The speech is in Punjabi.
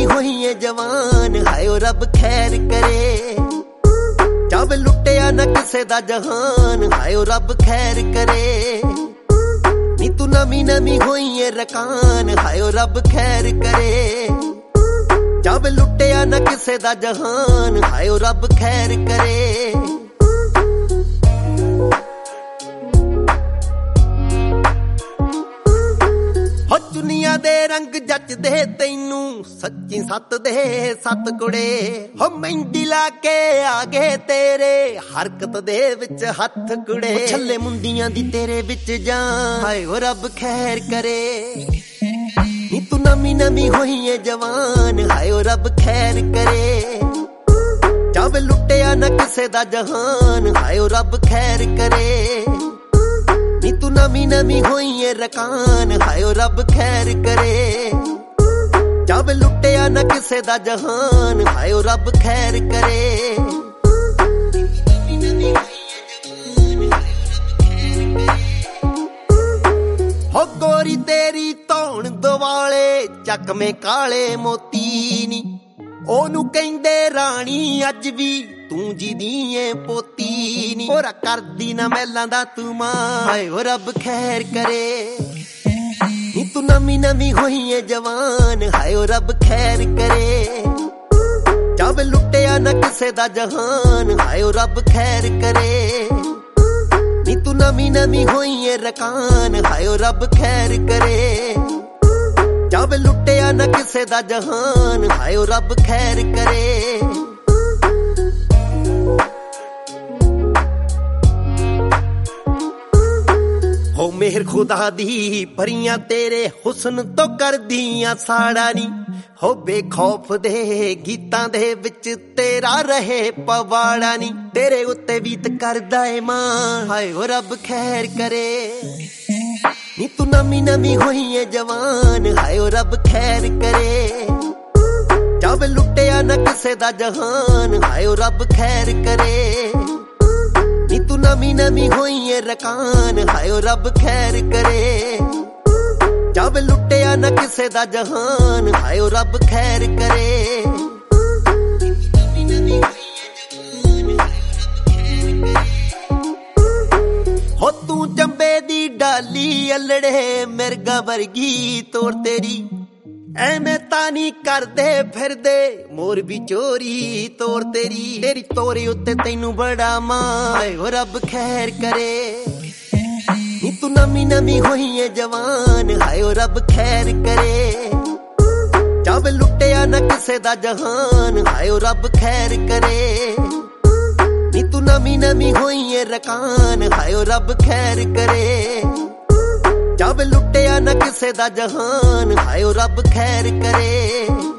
ਨਵੀਂ ਹੋਈ ਏ ਜਵਾਨ, ਹਾਏ ਓ ਰੱਬ ਖੈਰ ਕਰੇ। ਜਾਵੇ ਲੁੱਟਿਆ ਨਾ ਕਿਸੇ ਦਾ ਜਹਾਨ, ਹਾਏ ਓ ਰੱਬ ਖੈਰ ਕਰੇ। ਨੀ ਤੂੰ ਨਵੀਂ ਹੋਈ ਏ ਰਕਾਨ, ਹਾਏ ਓ ਰੱਬ ਖੈਰ ਕਰੇ। ਜਾਵੇ ਲੁੱਟਿਆ ਨਾ ਕਿਸੇ ਦਾ ਜਹਾਨ, ਹਾਏ ਓ ਰੱਬ ਖੈਰ ਕਰੇ। ਹੋ ਦੁਨੀਆ ਦੇ ਰੰਗ ਜੱਚਦੇ ਤੈਨੂੰ, ਸੱਚੀ ਸੱਤ ਦੇ ਸੱਤ ਕੁੜੇ। ਹੋ ਮਹਿੰਦੀ ਲਾ ਕੇ ਆ ਗਏ ਤੇਰੇ, ਹਰਕਤ ਦੇ ਵਿੱਚ ਹੱਥ ਕੁੜੇ। ਛੱਲੇ ਮੁੰਡੀਆਂ ਦੀ ਤੇਰੇ ਵਿੱਚ ਜਾਨ, ਹਾਏ ਓ ਰੱਬ ਖੈਰ ਕਰੇ। ਨੀ ਤੂੰ ਨਵੀਂ ਹੋਈ ਏ ਜਵਾਨ, ਹਾਏ ਓ ਰੱਬ ਖੈਰ ਕਰੇ। ਜਾਵੇ ਲੁੱਟਿਆ ਨਾ ਕਿਸੇ ਦਾ ਜਹਾਨ, ਹਾਏ ਓ ਰੱਬ ਖੈਰ ਕਰੇ। ਨੀ ਤੂੰ ਨਵੀਂ ਹੋਈ ਏ ਰਕਾਨ, ਹਾਏ ਓ ਰੱਬ ਖੈਰ ਕਰੇ। ਜਾਵੇ ਲੁੱਟਿਆ ਨਾ ਕਿਸੇ ਦਾ ਜਹਾਨ, ਹਾਏ ਓ ਰੱਬ ਖੈਰ ਕਰੇ। ਹੋ ਗੋਰੀ ਤੇਰੀ ਧੌਣ ਦੁਆਲੇ, ਚੱਕਵੇਂ ਕਾਲੇ ਮੋਤੀ ਨੀ। ਉਹਨੂੰ ਕਹਿੰਦੇ ਰਾਣੀ ਅੱਜ ਵੀ ਤੂੰ ਜਿਹਦੀ ਏ ਪੋਤੀ ਨੀ। ਹੋਰਾ ਕਰਦੀ ਨਾ ਮਹਿਲਾਂ ਦਾ ਤੂੰ ਮਾਂ, ਹਾਏ ਓ ਰੱਬ ਖੈਰ ਕਰੇ। ਨੀ ਤੂੰ ਨਵੀਂ ਹੋਈ ਏ ਜਵਾਨ, ਹਾਏ ਓ ਰੱਬ ਖੈਰ ਕਰੇ। ਜਾਵੇ ਲੁੱਟਿਆ ਨਾ ਕਿਸੇ ਦਾ ਜਹਾਨ, ਹਾਏ ਓ ਰੱਬ ਖੈਰ ਕਰੇ। ਨੀ ਤੂੰ ਨਵੀਂ ਹੋਈ ਏ ਰਕਾਨ, ਹਾਏ ਓ ਰੱਬ ਖੈਰ ਕਰੇ। ਜਾਵੇ ਲੁੱਟਿਆ ਨਾ ਕਿਸੇ ਦਾ ਜਹਾਨ, ਹਾਏ ਓ ਰੱਬ ਖੈਰ ਕਰੇ। ਹੋ ਮਿਹਰ ਖੁਦਾ ਦੀ ਪਰੀਆਂ ਤੇਰੇ ਹੁਸਨ ਤੋਂ ਕਰਦੀਆਂ ਸਾੜਾ ਨੀ। ਹੋ ਬੇਖੌਫ ਦੇ ਗੀਤਾਂ ਦੇ ਵਿੱਚ ਤੇਰਾ ਰਹੇ ਪਵਾੜਾ ਨੀ। ਤੇਰੇ ਉੱਤੇ ਬੀਤ ਕਰਦਾ ਏ ਮਾਂ, ਹਾਏ ਓ ਰੱਬ ਖੈਰ ਕਰੇ। ਨੀ ਤੂੰ ਨਵੀਂ ਹੋਈ ਏ ਜਵਾਨ, ਹਾਏ ਓ ਰੱਬ ਖੈਰ ਕਰੇ। ਜਾਵੇ ਲੁੱਟਿਆ ਨਾ ਕਿਸੇ ਦਾ ਜਹਾਨ, ਹਾਏ ਓ ਰੱਬ ਖੈਰ ਕਰੇ। ਨੀ ਤੂੰ ਨਵੀਂ ਹੋਈ ਏ ਰਕਾਨ, ਹਾਏ ਓ ਰੱਬ ਖੈਰ ਕਰੇ। ਜਾਵੇ ਲੁੱਟਿਆ ਨਾ ਕਿਸੇ ਦਾ ਜਹਾਨ, ਹਾਏ ਓ ਰੱਬ ਖੈਰ ਕਰੇ। ਹੋ ਤੂੰ ਚੰਬੇ ਦੀ ਡਾਲੀ ਅਲੜੇ, ਮਿਰਗਾ ਵਰਗੀ ਤੋਰ ਤੇਰੀ। ਐਵੇਂ ਤਾਂ ਨੀ ਕਰਦੇ ਫਿਰਦੇ ਮੋਰ ਵੀ ਚੋਰੀ ਤੋਰ ਤੇਰੀ। ਤੇਰੀ ਤੋਰੇ ਉੱਤੇ ਤੈਨੂੰ ਬੜਾ ਮਾਂ, ਹਾਏ ਓ ਰੱਬ ਖੈਰ ਕਰੇ। ਨੀ ਤੂੰ ਨਵੀਂ ਹੋਈ ਏ ਜਵਾਨ, ਹਾਏ ਓ ਰੱਬ ਖੈਰ ਕਰੇ। ਜਾਵੇ ਲੁੱਟਿਆ ਨਾ ਕਿਸੇ ਦਾ ਜਹਾਨ, ਹਾਏ ਓ ਰੱਬ ਖੈਰ ਕਰੇ। ਨੀ ਤੂੰ ਨਵੀਂ ਹੋਈ ਏ ਰਕਾਨ, ਹਾਏ ਓ ਰੱਬ ਖੈਰ ਕਰੇ। ਜਾਵੇ ਲੁੱਟਿਆ ਨਾ ਕਿਸੇ ਦਾ ਜਹਾਨ, ਹਾਏ ਓ ਰੱਬ ਖੈਰ ਕਰੇ।